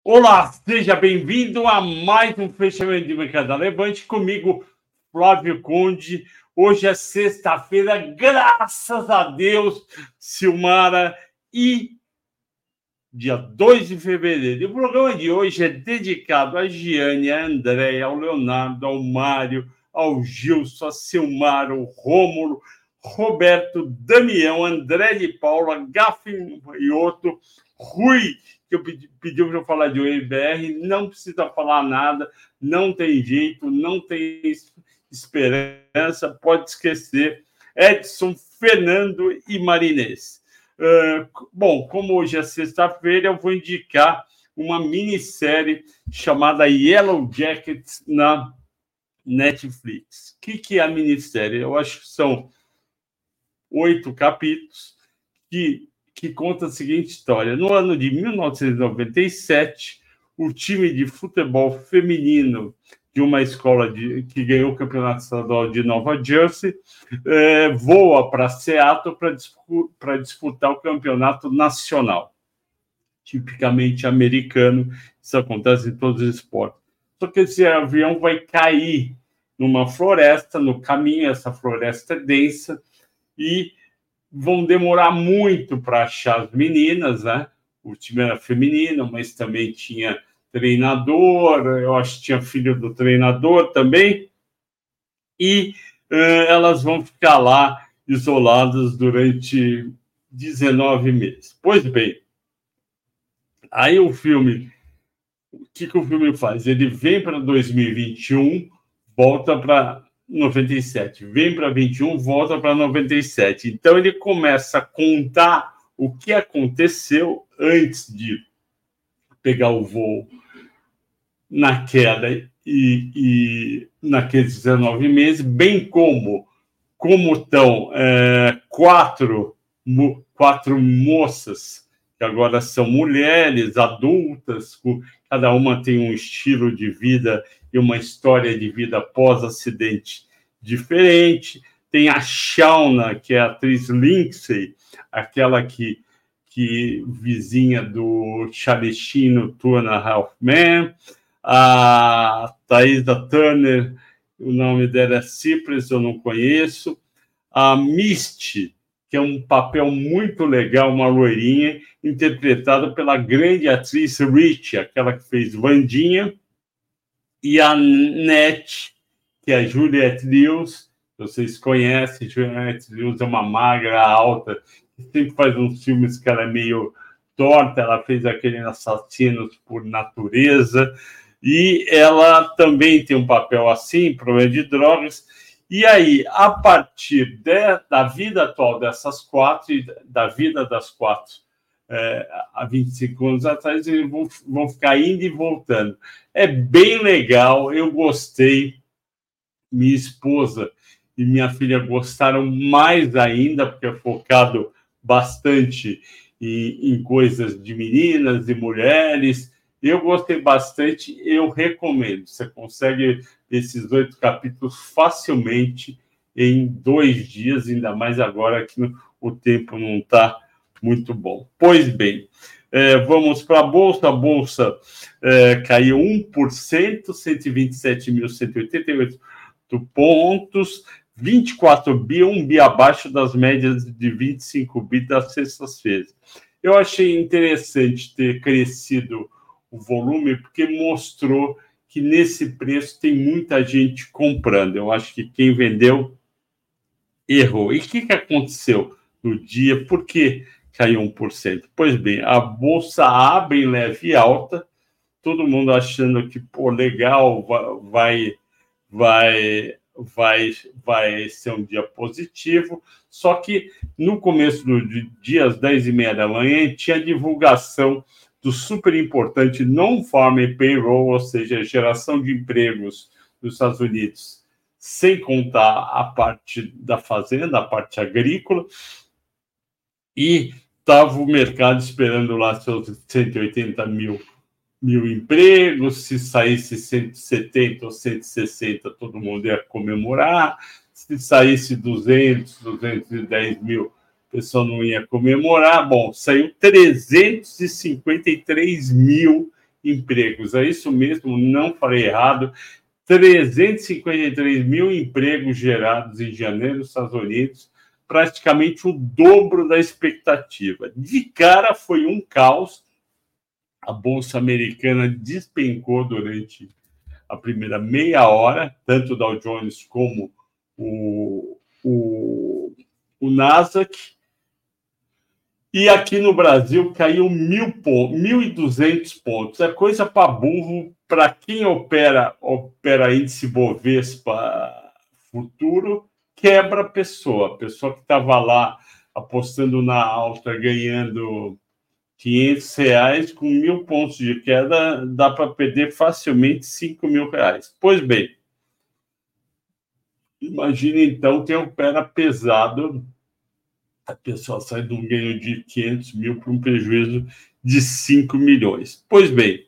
Olá, seja bem-vindo a mais um fechamento de mercado. Levante comigo, Flávio Conde. Hoje é sexta-feira, graças a Deus, Silmara, e dia 2 de fevereiro. E o programa de hoje é dedicado a Giane, a Andréia, ao Leonardo, ao Mário, ao Gilson, a Silmara, ao Rômulo, Roberto, Damião, André de Paula, Gafanhoto, Rui, que eu pediu para eu falar de UEBR, não precisa falar nada, não tem jeito, não tem esperança, pode esquecer. Edson, Fernando e Marinês. Bom, como hoje é sexta-feira, eu vou indicar uma minissérie chamada Yellow Jackets na Netflix. O que é a minissérie? Eu acho que são 8 capítulos que conta a seguinte história. No ano de 1997, o time de futebol feminino de uma escola que ganhou o Campeonato Estadual de Nova Jersey voa para Seattle para disputar o Campeonato Nacional, tipicamente americano. Isso acontece em todos os esportes. Só que esse avião vai cair numa floresta, no caminho, essa floresta é densa, e vão demorar muito para achar as meninas, né? O time era feminino, mas também tinha treinador, eu acho que tinha filho do treinador também, e elas vão ficar lá isoladas durante 19 meses. Pois bem, aí o que o filme faz? Ele vem para 2021, volta para 97, vem para 21, volta para 97. Então ele começa a contar o que aconteceu antes de pegar o voo na queda e naqueles 19 meses, bem como estão quatro moças que agora são mulheres adultas, cada uma tem um estilo de vida e uma história de vida pós-acidente diferente. Tem a Shauna, que é a atriz Lindsay, aquela que vizinha do Charlie Sheen no Two and a Half Men. A Thaisa Turner, o nome dela é Cypress, eu não conheço. A Misty, que é um papel muito legal, uma loirinha, interpretada pela grande atriz Rich, aquela que fez Wandinha. E a Net, que é a Juliette Lewis, vocês conhecem. Juliette Lewis é uma magra, alta, que sempre faz uns filmes que ela é meio torta. Ela fez aquele Assassinos por Natureza, e ela também tem um papel assim, problema de drogas. E aí, a partir da vida atual dessas quatro, e da vida das quatro há 25 anos atrás, eles vão ficar indo e voltando. É bem legal, eu gostei. Minha esposa e minha filha gostaram mais ainda, porque é focado bastante em coisas de meninas e mulheres. Eu gostei bastante, eu recomendo. Você consegue esses 8 capítulos facilmente em 2 dias, ainda mais agora que o tempo não está muito bom. Pois bem, vamos para a Bolsa. A Bolsa caiu 1%, 127.188 pontos, 24 bi, 1 bi abaixo das médias de 25 bi das sextas-feiras. Eu achei interessante ter crescido o volume, porque mostrou que nesse preço tem muita gente comprando. Eu acho que quem vendeu errou. E o que aconteceu no dia? Por que caiu 1%? Pois bem, a Bolsa abre em leve alta, todo mundo achando que, legal, vai ser um dia positivo. Só que no começo do dia, às 10h30 da manhã, tinha a divulgação do super importante Non-Farm Payroll, ou seja, geração de empregos nos Estados Unidos, sem contar a parte da fazenda, a parte agrícola, e estava o mercado esperando lá seus 180 mil empregos. Se saísse 170 ou 160, todo mundo ia comemorar. Se saísse 200, 210 mil, o pessoal não ia comemorar. Bom, saiu 353 mil empregos. É isso mesmo, não falei errado. 353 mil empregos gerados em janeiro nos Estados Unidos, praticamente o dobro da expectativa. De cara foi um caos. A Bolsa Americana despencou durante a primeira meia hora, tanto o Dow Jones como o Nasdaq. E aqui no Brasil caiu 1.200 pontos. É coisa para burro. Para quem opera índice Bovespa futuro, quebra a pessoa. A pessoa que estava lá apostando na alta, ganhando R$500, com 1.000 pontos de queda, dá para perder facilmente R$5.000. Pois bem, imagine então quem opera pesado. A pessoa sai de um ganho de 500 mil para um prejuízo de 5 milhões. Pois bem,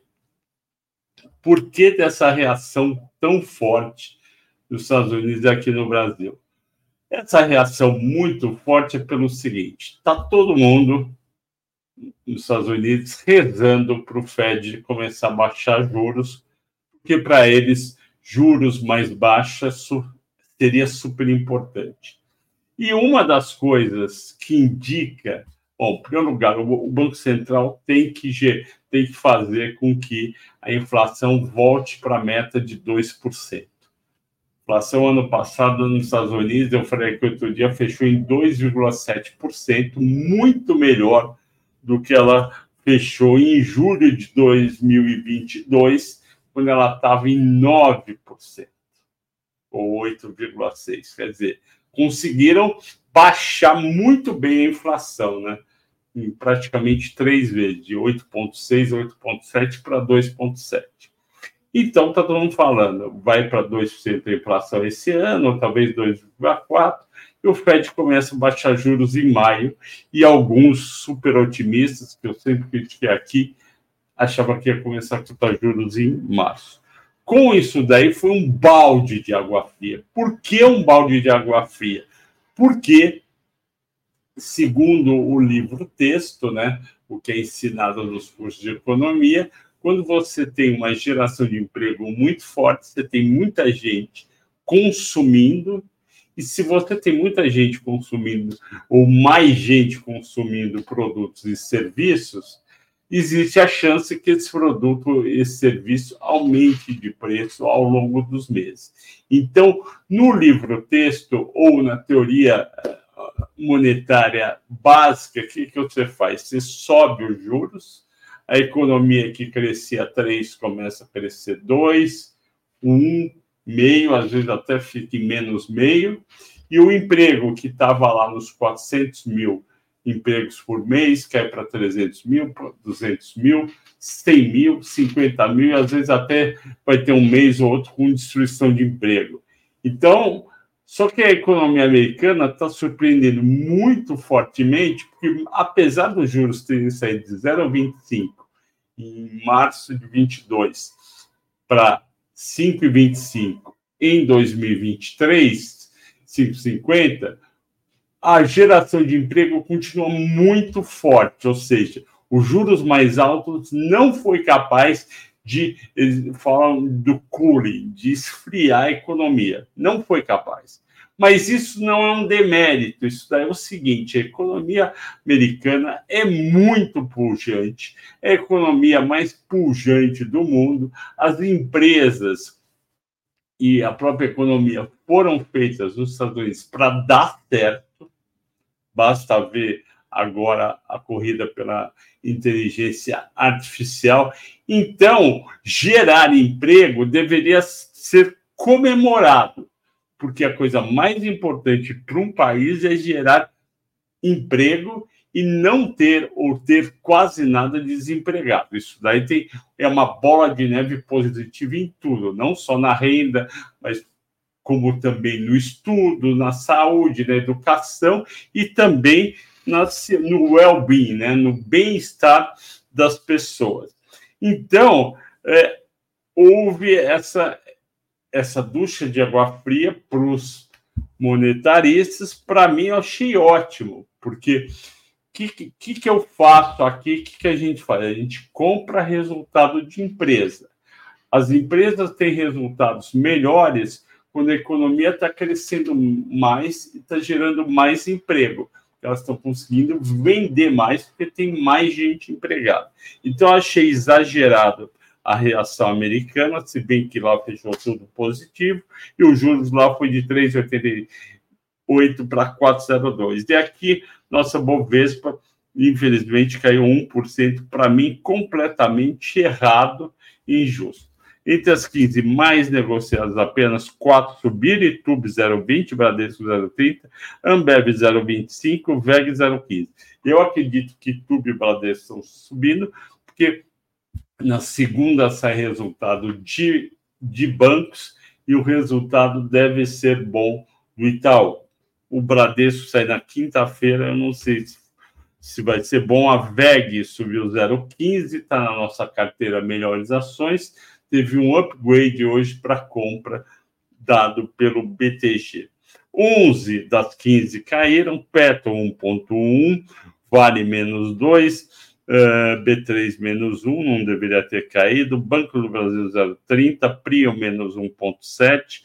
por que dessa reação tão forte nos Estados Unidos e aqui no Brasil? Essa reação muito forte é pelo seguinte: está todo mundo nos Estados Unidos rezando para o Fed começar a baixar juros, porque para eles juros mais baixos seria super importante. E uma das coisas que indica, bom, em primeiro lugar, o Banco Central tem que fazer com que a inflação volte para a meta de 2%. A inflação ano passado nos Estados Unidos, eu falei que outro dia, fechou em 2,7%, muito melhor do que ela fechou em julho de 2022, quando ela estava em 9%, ou 8,6%. Quer dizer, conseguiram baixar muito bem a inflação, né? Em praticamente 3 vezes, de 8,6, 8,7 para 2,7. Então, está todo mundo falando, vai para 2% a inflação esse ano, talvez 2,4%, e o Fed começa a baixar juros em maio, e alguns super otimistas, que eu sempre critiquei aqui, achavam que ia começar a cortar juros em março. Com isso daí, foi um balde de água fria. Por que um balde de água fria? Porque, segundo o livro-texto, né, o que é ensinado nos cursos de economia, quando você tem uma geração de emprego muito forte, você tem muita gente consumindo, e se você tem muita gente consumindo, ou mais gente consumindo produtos e serviços, existe a chance que esse produto, esse serviço, aumente de preço ao longo dos meses. Então, no livro-texto ou na teoria monetária básica, o que você faz? Você sobe os juros, a economia que crescia 3 começa a crescer 2, 1,5, às vezes até fica em menos meio, e o emprego que estava lá nos 400 mil empregos por mês, cai para 300 mil, 200 mil, 100 mil, 50 mil, e às vezes até vai ter um mês ou outro com destruição de emprego. Então, só que a economia americana está surpreendendo muito fortemente, porque apesar dos juros terem saído de 0,25 em março de 22 para 5,25 em 2023, 5,50, a geração de emprego continua muito forte, ou seja, os juros mais altos não foi capaz de, eles falam do cooling, de esfriar a economia, não foi capaz. Mas isso não é um demérito, isso daí é o seguinte: a economia americana é muito pujante, é a economia mais pujante do mundo, as empresas e a própria economia foram feitas nos Estados Unidos para dar certo. Basta ver agora a corrida pela inteligência artificial. Então, gerar emprego deveria ser comemorado, porque a coisa mais importante para um país é gerar emprego e não ter ou ter quase nada de desempregado. Isso daí é uma bola de neve positiva em tudo, não só na renda, mas como também no estudo, na saúde, na educação e também no well-being, né, no bem-estar das pessoas. Então, houve essa ducha de água fria para os monetaristas. Para mim, eu achei ótimo, porque que eu faço aqui? O que a gente faz? A gente compra resultado de empresa. As empresas têm resultados melhores quando a economia está crescendo mais e está gerando mais emprego. Elas estão conseguindo vender mais porque tem mais gente empregada. Então, eu achei exagerado a reação americana, se bem que lá fechou tudo positivo, e os juros lá foi de 3,88 para 4,02. E aqui, nossa Bovespa, infelizmente, caiu 1%, para mim, completamente errado e injusto. Entre as 15 mais negociadas, apenas 4 subiram: Itube 0,20, Bradesco 0,30, Ambev 0,25, VEG 0,15. Eu acredito que Itube e Bradesco estão subindo, porque na segunda sai resultado de bancos e o resultado deve ser bom do Itaú. O Bradesco sai na quinta-feira, eu não sei se vai ser bom. A VEG subiu 0,15, está na nossa carteira Melhores Ações. Teve um upgrade hoje para compra dado pelo BTG. 11 das 15 caíram, Petro 1,1, Vale menos 2, B3 menos 1, não deveria ter caído, Banco do Brasil 0,30, Prio menos 1,7,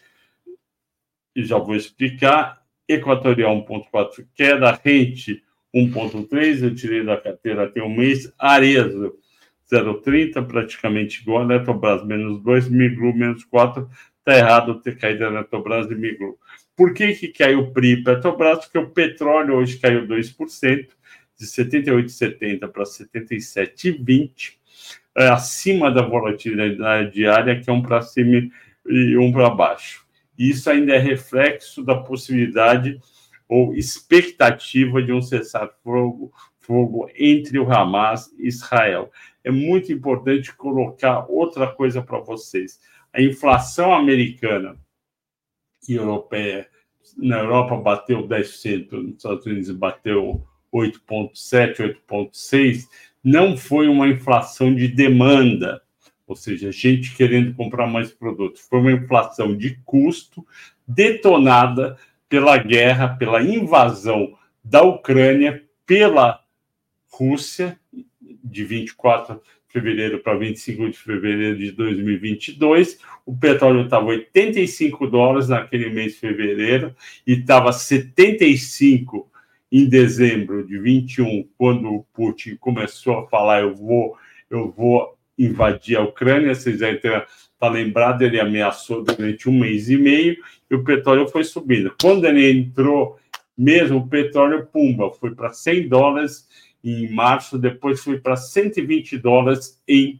e já vou explicar, Equatorial 1,4 queda, Rente 1,3, eu tirei da carteira até um mês, Arezzo 0,30, praticamente igual, Eletrobras menos 2, Miglu menos 4, está errado ter caído a Eletrobras e Miglu. Por que caiu o PRI e Petrobras? Porque o petróleo hoje caiu 2%, de 78,70 para 77,20, acima da volatilidade diária, que é um para cima e um para baixo. Isso ainda é reflexo da possibilidade ou expectativa de um cessar-fogo entre o Hamas e Israel. É muito importante colocar outra coisa para vocês. A inflação americana e europeia, na Europa bateu 10%, nos Estados Unidos bateu 8,7%, 8,6%, não foi uma inflação de demanda, ou seja, gente querendo comprar mais produtos. Foi uma inflação de custo detonada pela guerra, pela invasão da Ucrânia, pela Rússia, de 24 de fevereiro para 25 de fevereiro de 2022. O petróleo estava $85 naquele mês de fevereiro e estava 75 em dezembro de 21, quando o Putin começou a falar eu vou invadir a Ucrânia. Vocês devem estar lembrado, ele ameaçou durante um mês e meio e o petróleo foi subindo. Quando ele entrou mesmo, o petróleo, pumba, foi para $100 em março, depois foi para $120 em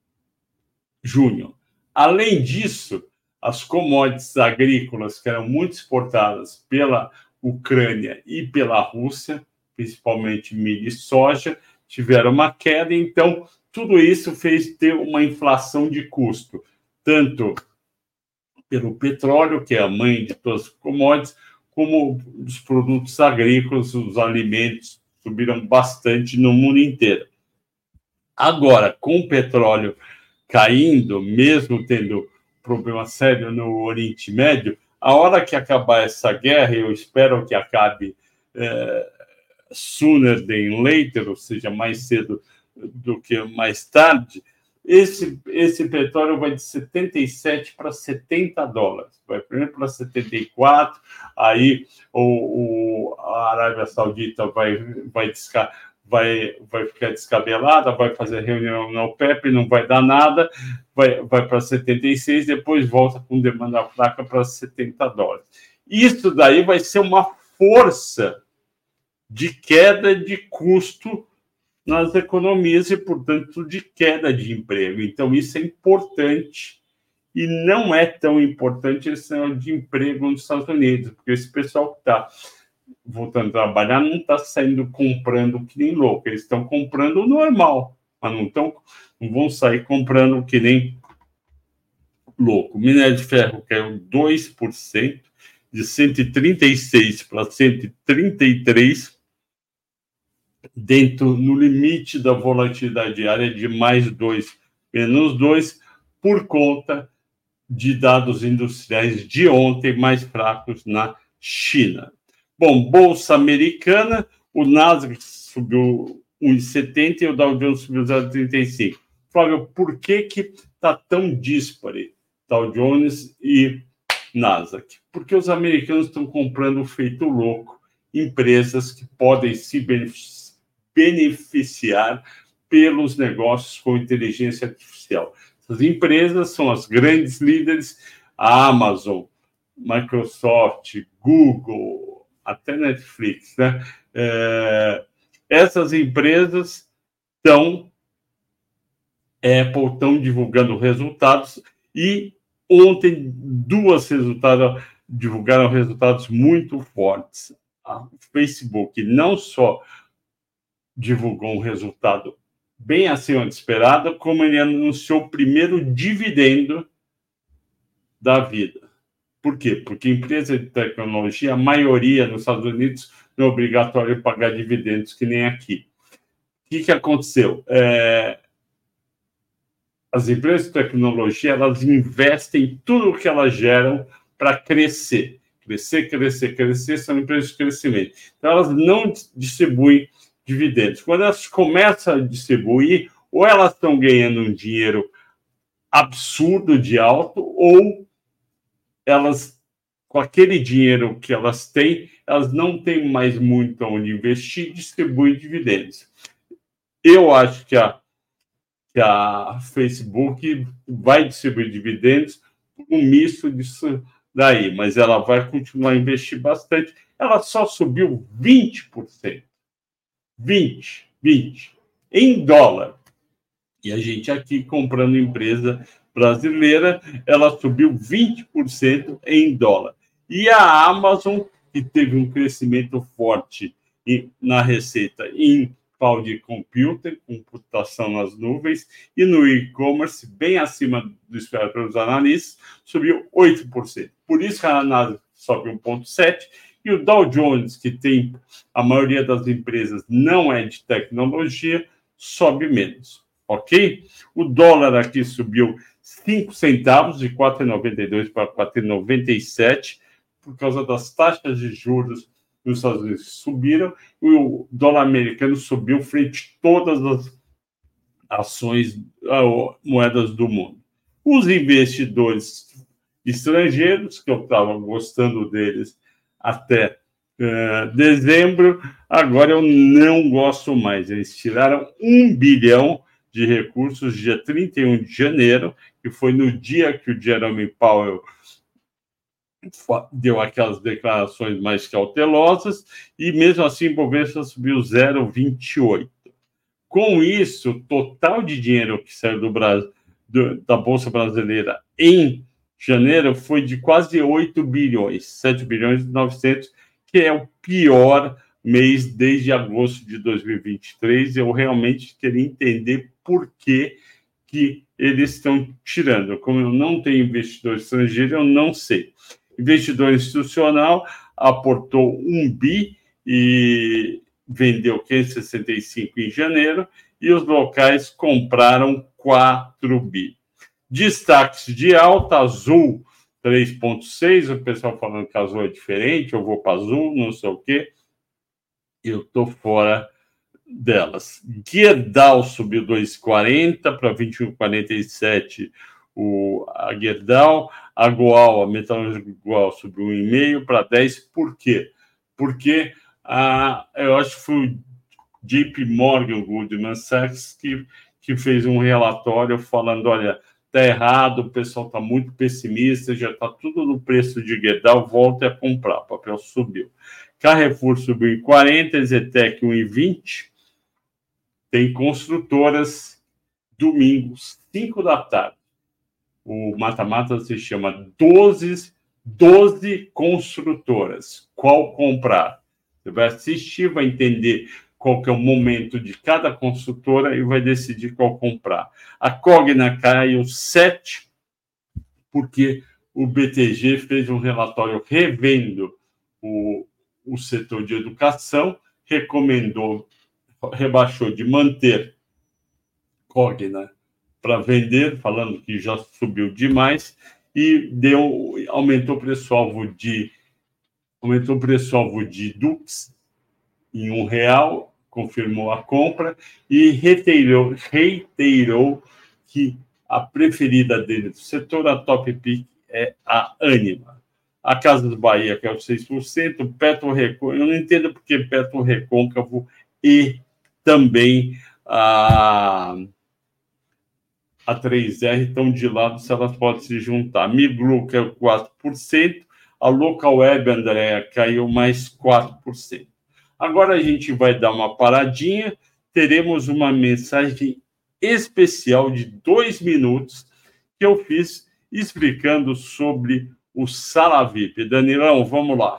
junho. Além disso, as commodities agrícolas, que eram muito exportadas pela Ucrânia e pela Rússia, principalmente milho e soja, tiveram uma queda. Então, tudo isso fez ter uma inflação de custo, tanto pelo petróleo, que é a mãe de todas as commodities, como os produtos agrícolas, os alimentos, subiram bastante no mundo inteiro. Agora, com o petróleo caindo, mesmo tendo problema sério no Oriente Médio, a hora que acabar essa guerra, eu espero que acabe sooner than later, ou seja, mais cedo do que mais tarde, esse petróleo vai de 77 para $70. Vai primeiro para 74, aí a Arábia Saudita vai ficar descabelada, vai fazer reunião na OPEP, não vai dar nada, vai para 76, depois volta com demanda fraca para $70. Isso daí vai ser uma força de queda de custo nas economias e, portanto, de queda de emprego. Então, isso é importante e não é tão importante esse sinal de emprego nos Estados Unidos, porque esse pessoal que está voltando a trabalhar não está saindo comprando que nem louco, eles estão comprando o normal, mas não vão sair comprando que nem louco. O minério de ferro caiu 2%, de 136 para 133, no limite da volatilidade diária de mais 2, menos 2, por conta de dados industriais de ontem mais fracos na China. Bom, Bolsa Americana, o Nasdaq subiu 1,70 e o Dow Jones subiu 0,35. Flávio, por que está tão díspare Dow Jones e Nasdaq? Porque os americanos estão comprando feito louco empresas que podem se beneficiar pelos negócios com inteligência artificial. Essas empresas são as grandes líderes, a Amazon, Microsoft, Google, até Netflix, né? Essas empresas estão divulgando resultados e ontem duas divulgaram resultados muito fortes. O Facebook não só divulgou um resultado bem acima do esperado, como ele anunciou o primeiro dividendo da vida. Por quê? Porque empresa de tecnologia, a maioria nos Estados Unidos não é obrigatório pagar dividendos, que nem aqui. O que aconteceu? As empresas de tecnologia, elas investem tudo o que elas geram para crescer. Crescer, são empresas de crescimento. Então, elas não distribuem dividendos. Quando elas começam a distribuir, ou elas estão ganhando um dinheiro absurdo de alto, ou elas, com aquele dinheiro que elas têm, elas não têm mais muito onde investir e distribuem dividendos. Eu acho que a Facebook vai distribuir dividendos por um misto disso daí, mas ela vai continuar a investir bastante. Ela só subiu 20%. 20 em dólar. E a gente aqui comprando empresa brasileira, ela subiu 20% em dólar. E a Amazon, que teve um crescimento forte na receita em cloud computing, computação nas nuvens, e no e-commerce, bem acima do esperado pelos analistas, subiu 8%. Por isso que a Nasdaq sobe 1,7%, e o Dow Jones, que tem a maioria das empresas não é de tecnologia, sobe menos, ok? O dólar aqui subiu 5 centavos, de 4,92 para 4,97, por causa das taxas de juros nos Estados Unidos subiram, e o dólar americano subiu frente a todas as ações, moedas do mundo. Os investidores estrangeiros, que eu estava gostando deles até dezembro, agora eu não gosto mais. Eles tiraram 1 bilhão de recursos dia 31 de janeiro, que foi no dia que o Jerome Powell deu aquelas declarações mais cautelosas, e mesmo assim o Bovespa subiu 0,28. Com isso, o total de dinheiro que saiu da Bolsa Brasileira em janeiro foi de quase 8 bilhões, 7 bilhões e 900, que é o pior mês desde agosto de 2023. Eu realmente queria entender por que eles estão tirando. Como eu não tenho investidor estrangeiro, eu não sei. Investidor institucional aportou 1 bi e vendeu 565 em janeiro, e os locais compraram 4 bi. Destaques de alta: Azul 3,6, o pessoal falando que Azul é diferente, eu vou para Azul, não sei o quê. Eu estou fora delas. Gerdau subiu 2,40 para 21,47 a Gerdau. A Goal, a metalúrgica Goal, subiu 1,5 para 10. Por quê? Porque eu acho que foi o JP Morgan, Goldman Sachs, que fez um relatório falando, olha, está errado, o pessoal está muito pessimista, já está tudo no preço de Gerdau, volta a comprar, o papel subiu. Carrefour subiu em 40, Zetec 1,20. Tem construtoras, domingos, 5 da tarde. O mata-mata se chama 12 construtoras. Qual comprar? Você vai assistir, vai entender qual que é o momento de cada construtora e vai decidir qual comprar. A Cogna caiu 7, porque o BTG fez um relatório revendo o setor de educação, rebaixou de manter Cogna para vender, falando que já subiu demais, e aumentou o preço-alvo de Dux em R$ 1, confirmou a compra e reiterou que a preferida dele do setor, a Top Pick, é a Ânima. A Casas Bahia, que é o 6%, Petro Recôncavo, eu não entendo porque Petro Recôncavo e também a 3R estão de lado, se elas podem se juntar. Miglu, que é 4%, a Local Web, Andréa, caiu mais 4%. Agora a gente vai dar uma paradinha, teremos uma mensagem especial de 2 minutos que eu fiz explicando sobre o Sala VIP. Danilão, vamos lá.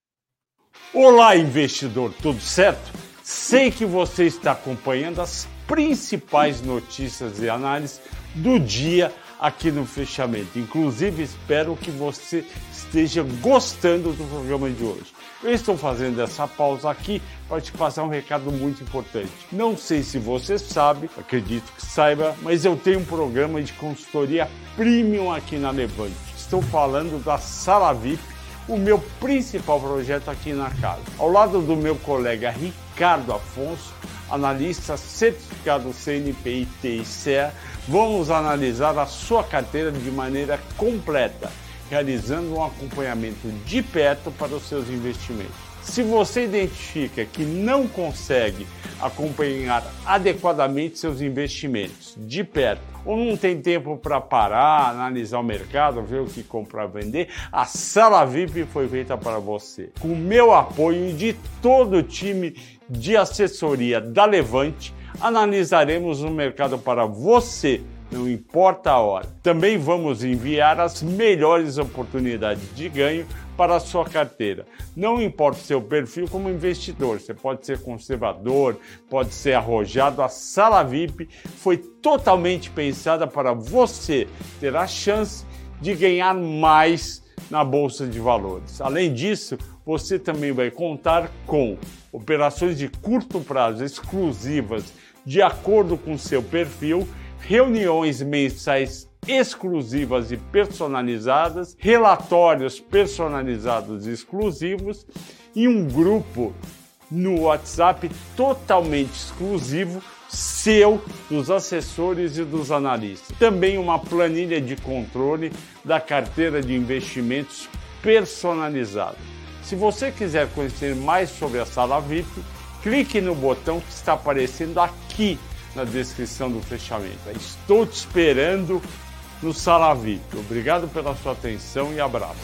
Olá, investidor, tudo certo? Sei que você está acompanhando as principais notícias e análises do dia aqui no Fechamento. Inclusive, espero que você esteja gostando do programa de hoje. Eu estou fazendo essa pausa aqui para te passar um recado muito importante. Não sei se você sabe, acredito que saiba, mas eu tenho um programa de consultoria premium aqui na Levante. Estou falando da Sala VIP, o meu principal projeto aqui na casa. Ao lado do meu colega Ricardo Afonso, analista certificado CNPq e TICE, vamos analisar a sua carteira de maneira completa, realizando um acompanhamento de perto para os seus investimentos. Se você identifica que não consegue acompanhar adequadamente seus investimentos de perto, ou não tem tempo para parar, analisar o mercado, ver o que comprar e vender, a Sala VIP foi feita para você. Com o meu apoio e de todo o time de assessoria da Levante, analisaremos o mercado para você, não importa a hora. Também vamos enviar as melhores oportunidades de ganho para a sua carteira. Não importa o seu perfil como investidor, você pode ser conservador, pode ser arrojado. A Sala VIP foi totalmente pensada para você ter a chance de ganhar mais na Bolsa de Valores. Além disso, você também vai contar com operações de curto prazo exclusivas de acordo com seu perfil, reuniões mensais exclusivas e personalizadas, relatórios personalizados e exclusivos e um grupo no WhatsApp totalmente exclusivo seu, dos assessores e dos analistas. Também uma planilha de controle da carteira de investimentos personalizada. Se você quiser conhecer mais sobre a Sala VIP, clique no botão que está aparecendo aqui na descrição do fechamento. Estou te esperando no Sala VIP. Obrigado pela sua atenção e abraço.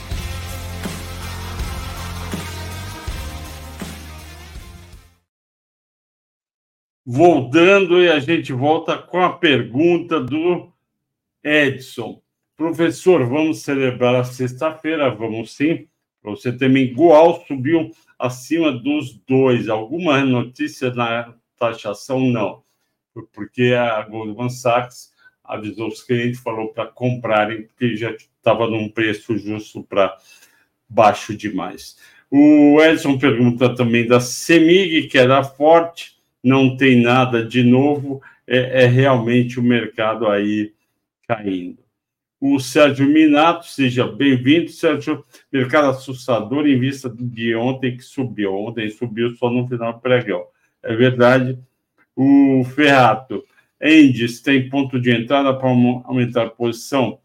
Voltando, e a gente volta com a pergunta do Edson. Professor, vamos celebrar a sexta-feira? Vamos sim. Para você também, igual subiu acima dos 2. Alguma notícia na taxação? Não. Porque a Goldman Sachs avisou os clientes, falou para comprarem, porque já estava num preço justo para baixo demais. O Edson pergunta também da CEMIG, que era forte, não tem nada de novo, é realmente o mercado aí caindo. O Sérgio Minato, seja bem-vindo, Sérgio. Mercado assustador em vista de ontem, que subiu. Ontem subiu só no final do pregão. É verdade. O Ferrato, Endes tem ponto de entrada para aumentar a posição?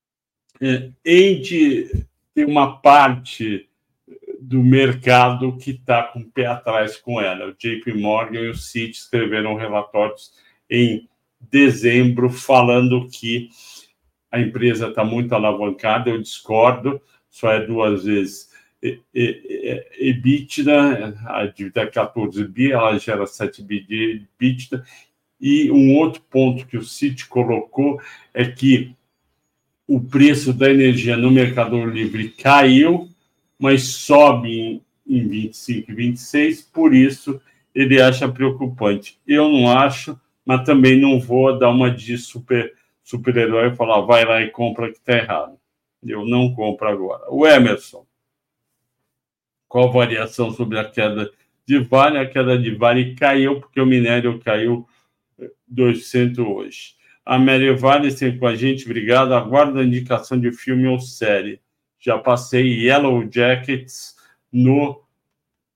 Endes tem uma parte do mercado que está com o pé atrás com ela. O JP Morgan e o Citi escreveram relatórios em dezembro falando que a empresa está muito alavancada. Eu discordo, só é 2 vezes EBITDA, a dívida é 14 bi, ela gera 7 bi de EBITDA. E um outro ponto que o Citi colocou é que o preço da energia no Mercado Livre caiu, mas sobe em 25 e 26, por isso ele acha preocupante. Eu não acho, mas também não vou dar uma de super-herói e falar, vai lá e compra que está errado. Eu não compro agora. O Emerson, qual a variação sobre a queda de Vale? A queda de Vale caiu porque o minério caiu 2% hoje. A Mary Vale sempre com a gente, obrigado. Aguardo a indicação de filme ou série. Já passei Yellow Jackets no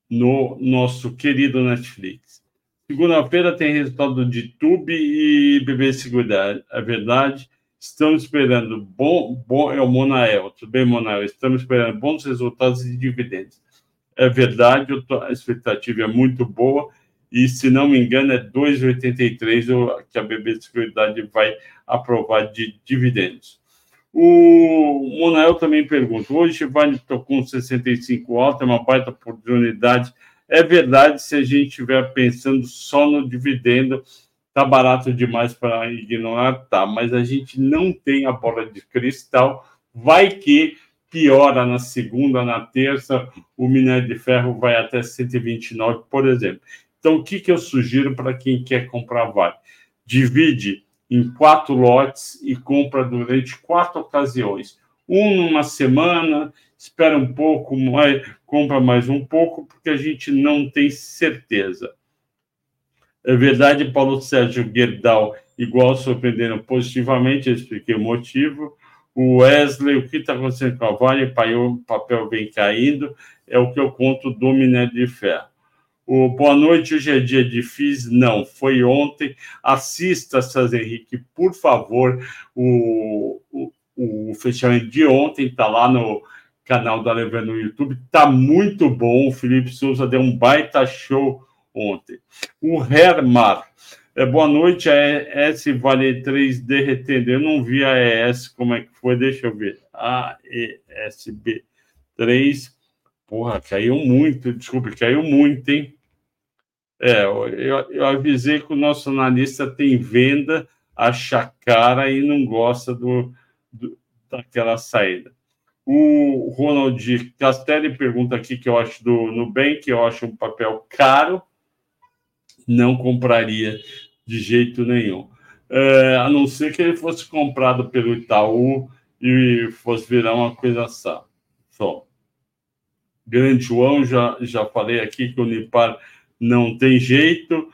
no nosso querido Netflix. Segunda-feira tem resultado de Tube e BB Seguridade. A verdade, estamos esperando é o Monael, tudo bem, Monael? Estamos esperando bons resultados e dividendos. É verdade, a expectativa é muito boa e, se não me engano, é 2,83 que a BB Seguridade vai aprovar de dividendos. O Monael também pergunta, hoje Vale com 65 alta, é uma baita oportunidade. É verdade, se a gente estiver pensando só no dividendo, tá barato demais para ignorar, tá, mas a gente não tem a bola de cristal, vai que piora na segunda, na terça, o minério de ferro vai até 129, por exemplo. Então, o que eu sugiro para quem quer comprar Vale? Divide em 4 lotes e compra durante 4 ocasiões. Numa semana, espera um pouco, compra mais um pouco, porque a gente não tem certeza. É verdade, Paulo Sérgio Gerdau, igual surpreenderam positivamente, eu expliquei o motivo. O Wesley, o que está acontecendo com a Vale? O papel vem caindo, é o que eu conto do minério de ferro. Boa noite, hoje é dia de FIIs? Não, foi ontem. Assista, César Henrique, por favor, o fechamento de ontem, está lá no canal da Levan no YouTube, está muito bom. O Felipe Souza deu um baita show ontem. O Hermar, boa noite, a ES Vale 3 derretendo. Eu não vi a ES, como é que foi, deixa eu ver. A ESB 3, porra, caiu muito, desculpe, caiu muito, hein? Eu avisei que o nosso analista tem venda, acha cara e não gosta daquela saída. O Ronald Castelli pergunta aqui que eu acho do Nubank, que eu acho um papel caro, não compraria de jeito nenhum. A não ser que ele fosse comprado pelo Itaú e fosse virar uma coisa só. Grande João, já falei aqui que o Unipar não tem jeito.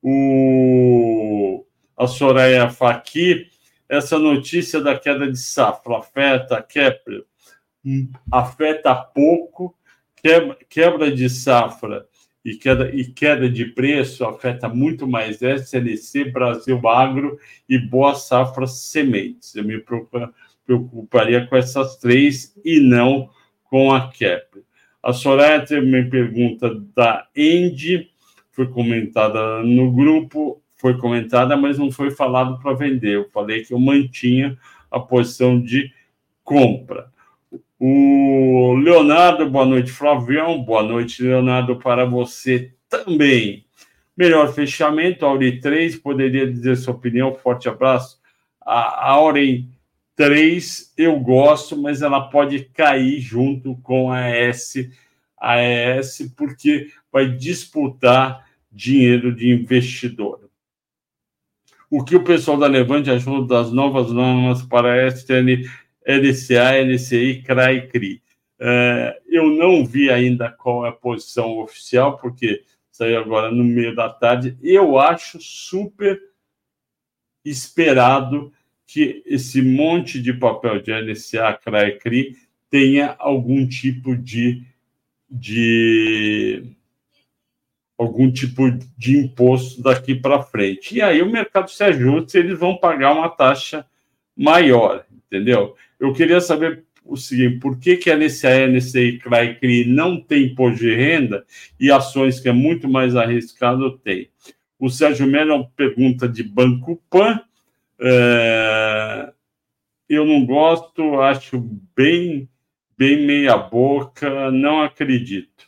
A Soraya Faqui, essa notícia da queda de safra afeta Kepler? Afeta pouco. Quebra de safra e queda de preço afeta muito mais SLC, Brasil Agro e Boa Safra Sementes. Eu me preocuparia com essas 3 e não com a Kepler. A Soraya também pergunta da Endi, foi comentada no grupo, mas não foi falado para vender. Eu falei que eu mantinha a posição de compra. O Leonardo, boa noite, Flavião. Boa noite, Leonardo, para você também. Melhor fechamento, Auri 3, poderia dizer sua opinião? Forte abraço. A Auri 3 eu gosto, mas ela pode cair junto com a ES, porque vai disputar dinheiro de investidor. O que o pessoal da Levante achou das novas normas para a STN, LCA, LCI, CRA e CRI? Eu não vi ainda qual é a posição oficial, porque saiu agora no meio da tarde. Eu acho super esperado que esse monte de papel de LCA, CRA e CRI tenha algum tipo de imposto daqui para frente. E aí o mercado se ajusta e eles vão pagar uma taxa maior, entendeu? Eu queria saber o seguinte, por que a LCA, LCI, CRA e CRI não tem imposto de renda e ações que é muito mais arriscado tem? O Sérgio Melo pergunta de Banco Pan. Eu não gosto, acho bem meia boca, não acredito.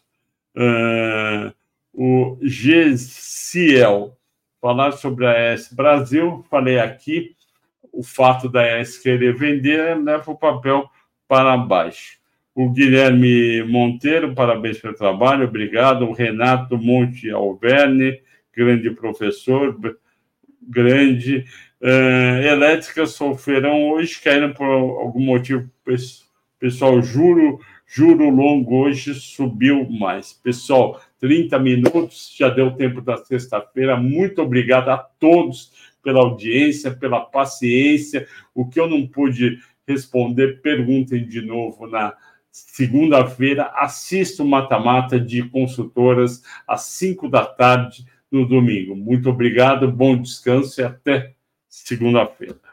O GCL, falar sobre a ES Brasil, falei aqui, o fato da ES querer vender leva o papel para baixo. O Guilherme Monteiro, parabéns pelo trabalho, obrigado. O Renato Monte Alverne, grande professor, grande. Elétricas sofrerão hoje, caíram por algum motivo, pessoal, juro longo hoje subiu mais. Pessoal, 30 minutos, já deu tempo da sexta-feira. Muito obrigado a todos pela audiência, pela paciência. O que eu não pude responder, perguntem de novo segunda-feira, assista o Mata-Mata de Consultoras às 5 da tarde no domingo. Muito obrigado, bom descanso e até segunda-feira.